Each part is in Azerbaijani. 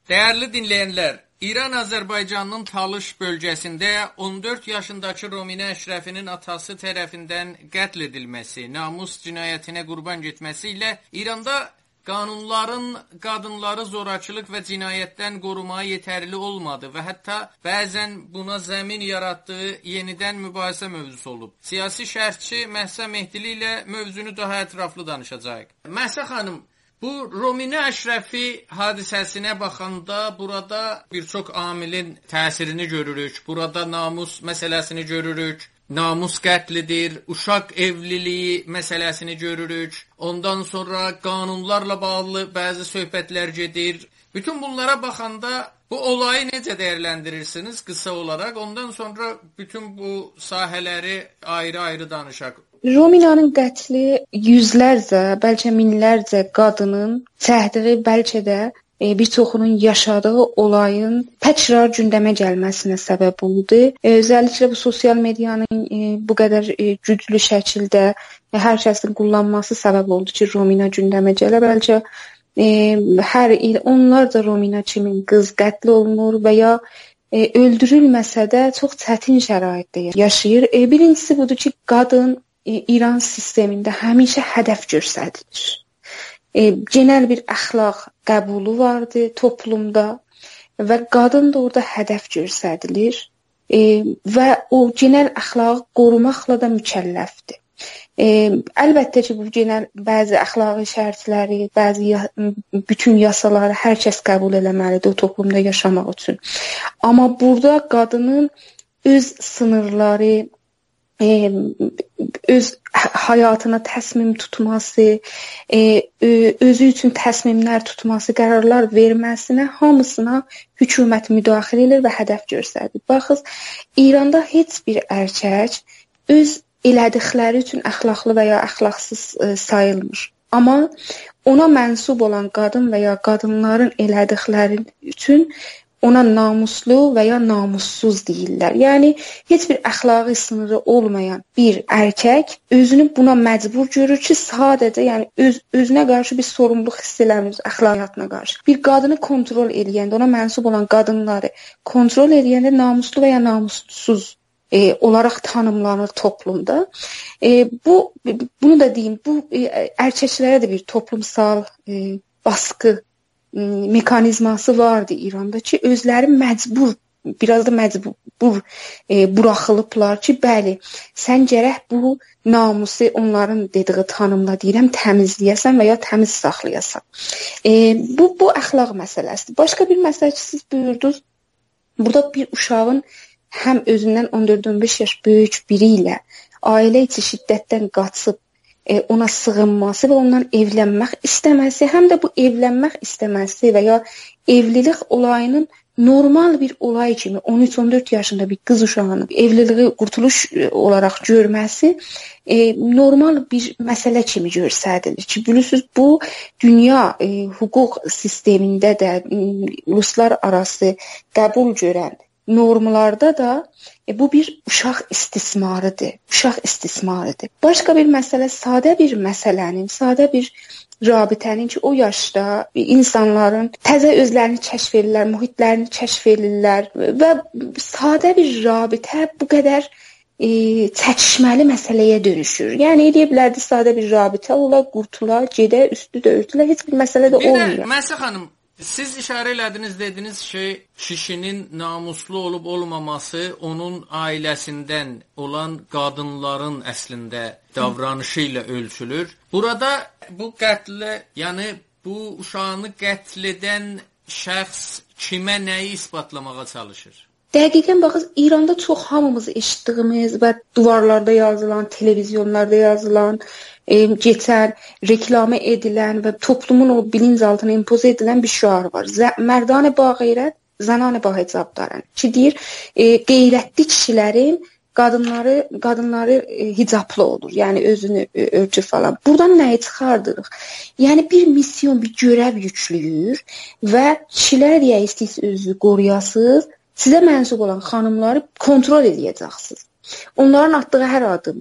Değerli dinleyenler, İran-Azərbaycanın Talış bölgəsində 14 yaşındakı Rominə Əşrəfinin atası tərəfindən qətl edilməsi, namus cinayətinə qurban getməsi ilə İranda qanunların qadınları zorakılıq və cinayətdən qorumaya yetərli olmadı və hətta bəzən buna zəmin yaratdığı yenidən mübahisə mövzusu olub. Siyasi şərhçi Məhsə Mehdili ilə mövzunu daha ətraflı danışacaq. Məhsə xanım, bu Rominə Əşrəfi hadisəsinə baxanda burada bir çox amilin təsirini görürük. Burada namus məsələsini görürük. Namus qətlidir, uşaq evliliyi məsələsini görürük. Ondan sonra qanunlarla bağlı bəzi söhbətlər gedir. Bütün bunlara baxanda bu olayı necə dəyərləndirirsiniz qısa olaraq? Ondan sonra bütün bu sahələri ayrı-ayrı danışaq. Rominanın qətli yüzlərcə, bəlkə minlərcə qadının cəhdi, bəlkə də bir çoxunun yaşadığı olayın təkrar gündəmə gəlməsinə səbəb oldu. Özəlliklə bu sosial medianın bu qədər güclü şəkildə hər kəsin kullanması səbəb oldu ki, Romina gündəmə gələ. Bəlkə hər il onlarca Romina kimi qız qətl olunur və ya öldürülməsə də çox çətin şəraitdə yaşayır. Birincisi budur ki, qadın İran sistemində həmişə hədəf göstərilir. Genel bir əxlaq qəbulu vardı toplumda və qadın da orada hədəf göstərilir və o genel əxlaqı qorumaqla da mükəlləfdir. Əlbəttə ki, bu genel bəzi əxlaqi şərtləri, bəzi bütün yasaları hər kəs qəbul eləməlidir o toplumda yaşamaq üçün. Amma burada qadının öz sınırları, öz həyatına təsmim tutması, özü üçün təsmimlər tutması, qərarlar verməsinə, hamısına hökumət müdaxilə edir və hədəf göstərir. Baxın, İranda heç bir erkək öz elədikləri üçün əxlaqlı və ya əxlaqsız sayılmır. Amma ona mənsub olan qadın və ya qadınların elədikləri üçün ona namuslu və ya namussuz deyirlər. Yəni, heç bir əxlaqi sınırı olmayan bir erkək özünü buna məcbur görür ki, sadəcə özünə qarşı bir sorumluluq hiss eləmir, əxlaqiyatına qarşı. Bir qadını kontrol edəndə, ona mənsub olan qadınları kontrol edəndə namuslu və ya namussuz olaraq tanımlanır toplumda. Bunu da deyim, bu erkəklərə də bir toplumsal baskı mekanizması vardı İranda ki, özləri biraz da məcbur buraxılıblar ki, bəli, sən gərək bu namusu onların dediği tanımla deyirəm, təmizləyəsən və ya təmiz saxlayasan. Bu əxlaq məsələsidir. Başqa bir məsələ ki, siz buyurdunuz, burada bir uşağın həm özündən 14-15 yaş böyük biri ilə ailə içi şiddətdən qaçıb ona sığınması və ondan evlənmək istəməsi, həm də bu evlənmək istəməsi və ya evlilik olayının normal bir olay kimi 13-14 yaşında bir qız uşağının evliliği qurtuluş olaraq görməsi normal bir məsələ kimi göstərilir ki, bilirsiniz, bu dünya hüquq sistemində də uluslararası qəbul görən normlarda da bu bir uşaq istismarıdır. Başqa bir məsələ, sadə bir məsələnin, sadə bir rabitənin ki, o yaşda insanların təzə özlərini kəşf edirlər, mühitlərini kəşf edirlər və sadə bir rabitə bu qədər çəkişməli məsələyə dönüşür. Yəni, deyə bilərdi, sadə bir rabitə ola, qurtula, gedə, üstü də örtülə, heç bir məsələ də olmuyor. Bir də, Məhsə xanım, siz işarə elədiniz, dediniz ki, kişinin namuslu olub olmaması onun ailəsindən olan qadınların əslində davranışı ilə ölçülür. Burada bu qətlə, yəni bu uşağını qətl edən şəxs kimə nəyi isbatlamağa çalışır? Dəqiqən baxın, İranda çox hamımız eşitdiyimiz və duvarlarda yazılan, televizyonlarda yazılan, geçən, reklamı edilən və toplumun o bilinc altına impoze edilən bir şüar var. Mərdanə ba qeyrət, zənanə ba hicabdarən. Ki deyir, qeyrətli kişilərin qadınları hicablı olur. Yəni özünü örtür falan. Buradan nəyi çıxardırıq? Yəni bir misyon, bir görəv yüklüyür və kişilər deyə istəyirsiniz özünüzü qoruyasınız, sizə mənsub olan xanımları kontrol edəcəksiniz. Onların atdığı hər adımı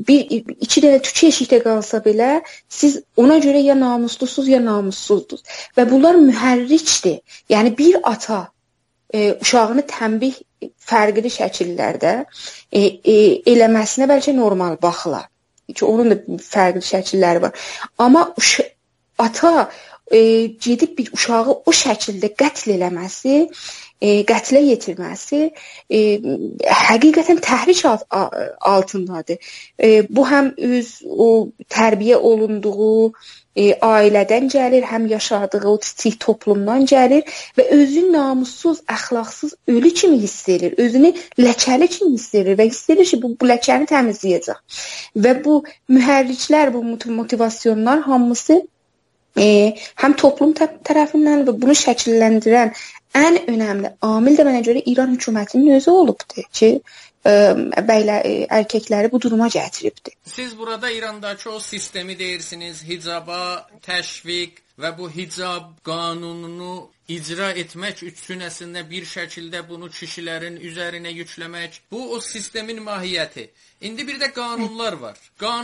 iki dənə tükü eşikdə qalsa belə, siz ona görə ya namuslusuz, ya namussuzdunuz. Və bunlar mühərrikdir. Yəni bir ata uşağını tənbih fərqli şəkillərdə eləməsinə bəlkə normal baxılar. Çünki onun da fərqli şəkilləri var. Amma ata gedib bir uşağı o şəkildə qətl eləməsi, qətlə yetirməsi həqiqətən təhrik altındadır. Bu həm öz o tərbiyə olunduğu ailədən gəlir, həm yaşadığı o kiçik toplumdan gəlir və özünü namussuz, əxlaqsız ölü kimi hiss edir, özünü ləkəli kimi hiss edir və hiss edir ki, bu ləkəni təmizləyəcək. Və bu mühərriklər, bu motivasyonlar hamısı həm toplum tərəfindən və bunu şəkilləndirən ən önəmli amil də mənə görə İran hökumətinin özü olubdur ki, erkəkləri bu duruma gətiribdir. Siz burada İrandakı o sistemi deyirsiniz, hicaba təşviq və bu hicab qanununu icra etmək üçün əslində bir şəkildə bunu kişilərin üzərinə yükləmək. Bu o sistemin mahiyyəti. İndi bir də qanunlar var.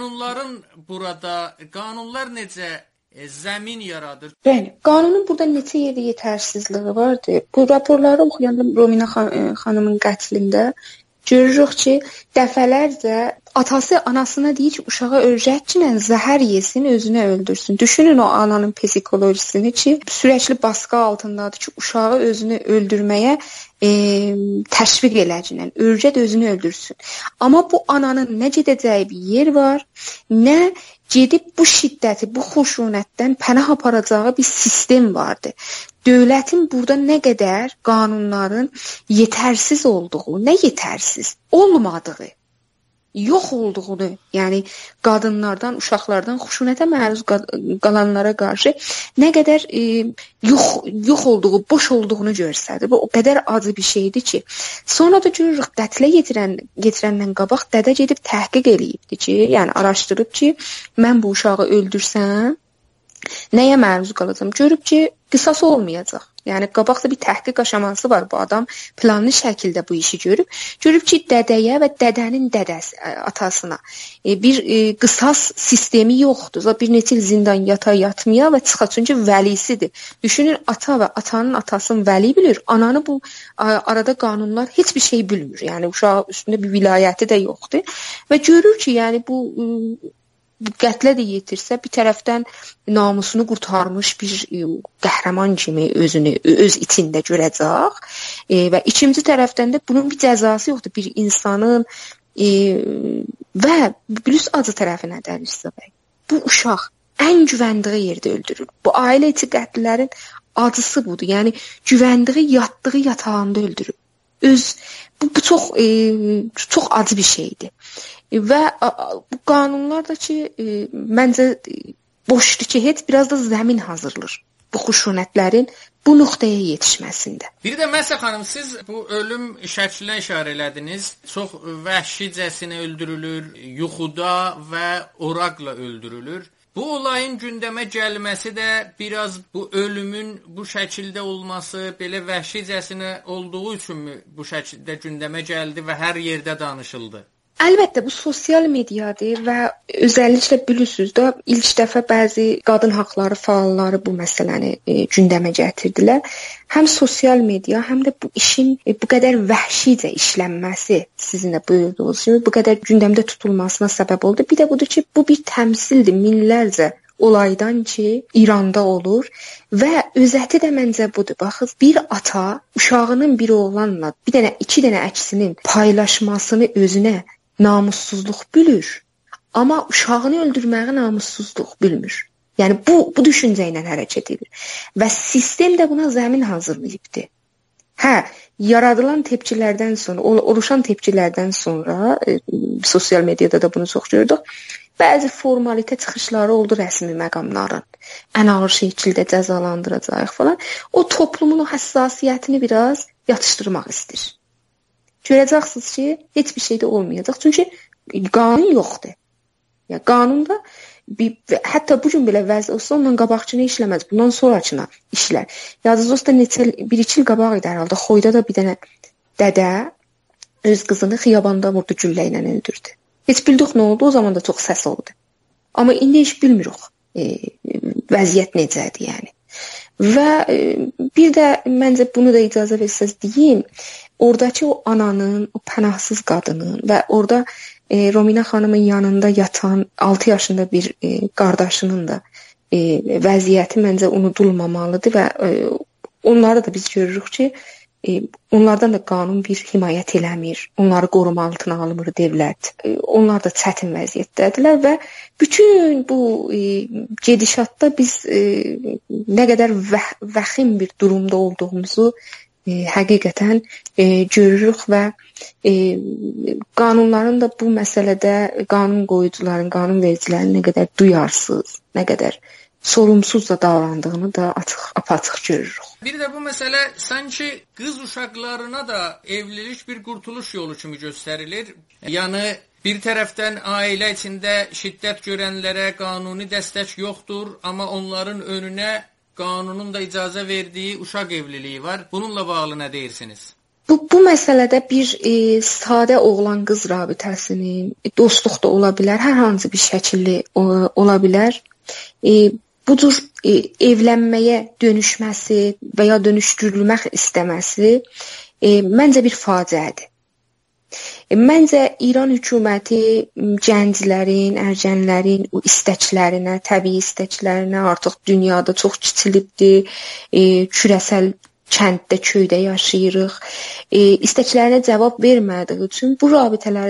Qanunlar necə zəmin yaradır? Bəli, qanunun burada neçə yerdə yetərsizliyi vardır. Bu raporları oxuyanda Romina xanımın qətlində görürük ki, dəfələrcə atası anasına deyir ki, uşağa öyrətcinlə zəhər yesin, özünü öldürsün. Düşünün o ananın psikolojisini ki, sürəkli baskı altındadır ki, uşağı özünü öldürməyə təşviq eləcəklə, öyrət özünü öldürsün. Amma bu ananın nə gedəcəyi bir yer var, nə gedib bu şiddəti, bu xuşunətdən pənah aparacağı bir sistem vardır. Dövlətin burada nə qədər qanunların yetərsiz olduğu, nə yetərsiz olmadığı, yox olduğunu, yəni qadınlardan, uşaqlardan xuşunətə məruz qalanlara qarşı nə qədər yox olduğu, boş olduğunu göstərir. Bu o qədər acı bir şeydir ki, sonra da görürük qətlə yetirəndən qabaq dədə gedib təhqiq eləyibdi ki, yəni araşdırıb ki, mən bu uşağı öldürsəm, nəyə məruz qalacam? Görüb ki, qisas olmayacaq. Yəni qabaqda bir təhqiq aşaması var. Bu adam planlı şəkildə bu işi görüb. Görüb ki, dədəyə və dədənin dədəsi atasına bir qisas sistemi yoxdur. Bir neçə il zindan yatmaya və çıxa, çünki vəlisidir. Düşünün, ata və atanın atasını vəli bilir. Ananı bu arada qanunlar heç bir şey bilmir. Yəni uşaq üstündə bir vilayəti də yoxdur. Və görür ki, yəni bu qətlə də yetirsə, bir tərəfdən namusunu qurtarmış bir qəhrəman kimi özünü öz içində görəcək və ikinci tərəfdən də bunun bir cəzası yoxdur. Bir insanın və plus acı tərəfi nədir İsa'bəy? Bu uşaq ən güvəndiyi yerdə öldürülür. Bu ailə içi qətlərin acısı budur. Yəni güvəndiyi, yatdığı yatağında öldürülür. Bu çox acı bir şeydir. Və bu qanunlar da ki, məncə boşdur ki, heç biraz da zəmin hazırlır bu xuşunətlərin bu nöqtəyə yetişməsində. Bir də Məsəl xanım, siz bu ölüm şəklinə işarə elədiniz. Çox vəhşicəsinə öldürülür, yuxuda və oraqla öldürülür. Bu olayın gündəmə gəlməsi də biraz bu ölümün bu şəkildə olması, belə vəhşicəsinə olduğu üçünmü bu şəkildə gündəmə gəldi və hər yerdə danışıldı? Əlbəttə, bu sosial mediadır və özəlliklə bilirsiniz də, ilk dəfə bəzi qadın haqları fəalları bu məsələni gündəmə gətirdilər. Həm sosial media, həm də bu işin bu qədər vəhşicə işlənməsi, sizin də buyurduğunuz kimi, bu qədər gündəmdə tutulmasına səbəb oldu. Bir də budur ki, bu bir təmsildir, minlərcə olaydan ki, İranda olur və özəti də məncə budur. Baxın, bir ata uşağının bir oğlanla iki dənə əksinin paylaşmasını özünə namussuzluq bilir, amma uşağını öldürməyi namussuzluq bilmir. Yəni bu düşüncə ilə hərəkət edir. Və sistem də buna zəmin hazırlayıbdır. Yaradılan tepkilərdən sonra, oluşan tepkilərdən sonra, sosial mediada da bunu çox gördük, bəzi formalite çıxışları oldu rəsmi məqamların. Ən ağır şəkildə cəzalandıracaq falan. O toplumun o həssasiyyətini biraz yatışdırmaq istəyir. Görəcəksiniz ki, heç bir şey də olmayacaq. Çünki qanun yoxdur. Yəni qanunda hətta bu gün belə vəzi olsa, ondan qabaqçını işləməz, bundan sonrakını işlər. Yazıcısı da bir-iki il qabaq idi herhalde. Xoyda da bir dənə dədə öz qızını xiyabanda vurdu, güllə ilə öldürdü. Heç bildik nə oldu, o zaman da çox səs oldu. Amma indi heç bilmirik vəziyyət necədir yəni. Və bir də məncə bunu da icazə versəz deyim, oradakı o ananın, o pənahsız qadının və orada Romina xanımın yanında yatan 6 yaşında bir qardaşının da vəziyyəti məncə unudulmamalıdır və onları da biz görürük ki, onlardan da qanun bir himayət eləmir, onları qoruma altına almır dövlət. Onlar da çətin vəziyyətdədirlər və bütün bu gedişatda biz nə qədər vəxim bir durumda olduğumuzu həqiqətən görürük və qanunların da bu məsələdə qanun qoyucuların, qanun vericilərin nə qədər duyarsız, nə qədər sorumsuz da davrandığını da açıq görürük. Bir də bu məsələ sanki qız uşaqlarına da evlilik bir qurtuluş yolu kimi göstərilir. Yəni bir tərəfdən ailə içində şiddət görənlərə qanuni dəstək yoxdur, amma onların önünə qanunun da icazə verdiyi uşaq evliliyi var. Bununla bağlı nə deyirsiniz? Bu məsələdə bir sadə oğlan-qız rabitəsinin dostluq da ola bilər, hər hansı bir şəkilli ola bilər. Bu cür evlənməyə dönüşməsi və ya dönüşdürülmək istəməsi məncə bir faciədir. Məncə İran hökuməti gənclərin, ərgənlərin o istəklərinə, təbii istəklərinə artıq dünyada çox kiçilibdir, kürəsəl kənddə, köydə yaşayırıq. İstəklərinə cavab vermədiyi üçün bu rabitələri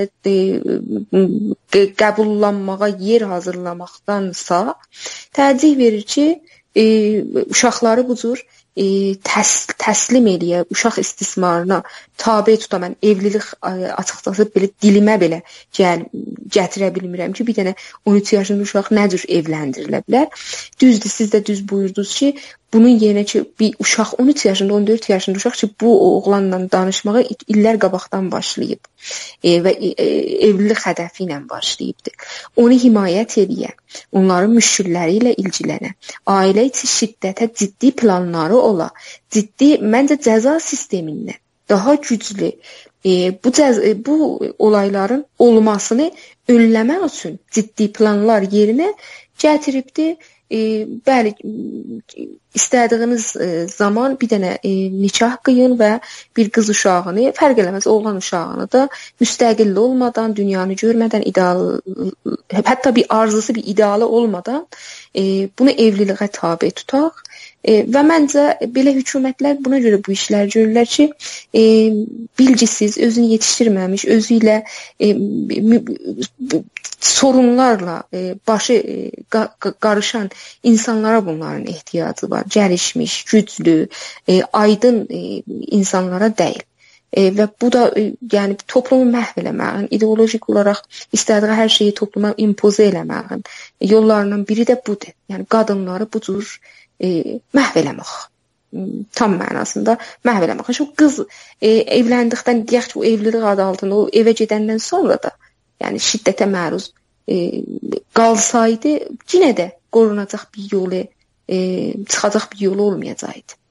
qəbullanmağa yer hazırlamaqdansa tərcih verir ki, uşaqları bu cür təslim eləyə, uşaq istismarına tabe tuta. Mən evlilik açıqcası belə dilimə belə gətirə bilmirəm ki, bir dənə 13 yaşında uşaq nə cür evləndirilə bilər. Düzdür, siz də düz buyurdunuz ki, bunun yerinə ki, bir uşaq 13 yaşında, 14 yaşında uşaq ki, bu oğlanla danışmağa illər qabaqdan başlayıb və evlilik hədəfi ilə başlayıbdır. Onu himayət edən, onların müşkilləri ilə ilgilənən, ailə içi şiddətə ciddi planları ola, ciddi, məncə cəza sistemindən daha güclü bu olayların olmasını önləmək üçün ciddi planlar yerinə gətiribdir. Bəli, istədiyiniz zaman bir dənə nikah qıyın və bir qız uşağını, fərq eləməz oğlan uşağını da müstəqil olmadan, dünyanı görmədən, hətta bir arzusu, bir idealı olmadan bunu evliliğə tabe tutaq. Və məncə belə hökumətlər buna görə bu işlər görürlər ki, bilgisiz, özünü yetişdirməmiş, özü ilə sorunlarla başı qarışan insanlara bunların ehtiyacı var. Gəlişmiş, güclü, aydın insanlara deyil. Və bu da yəni toplumu məhv eləməyin, ideolojik olaraq istədiyi hər şeyi topluma impozə eləməyin yollarından biri də budur. Yəni qadınları bu cür məhv eləmək. Tam mənasında məhv eləmək. Şu qız evləndikdən, deyək ki, o evlilik adı altında o evə gedəndən sonra da yəni şiddətə məruz qalsaydı, yenə də qorunacaq bir yolu, çıxacaq bir yolu olmayacaqdı.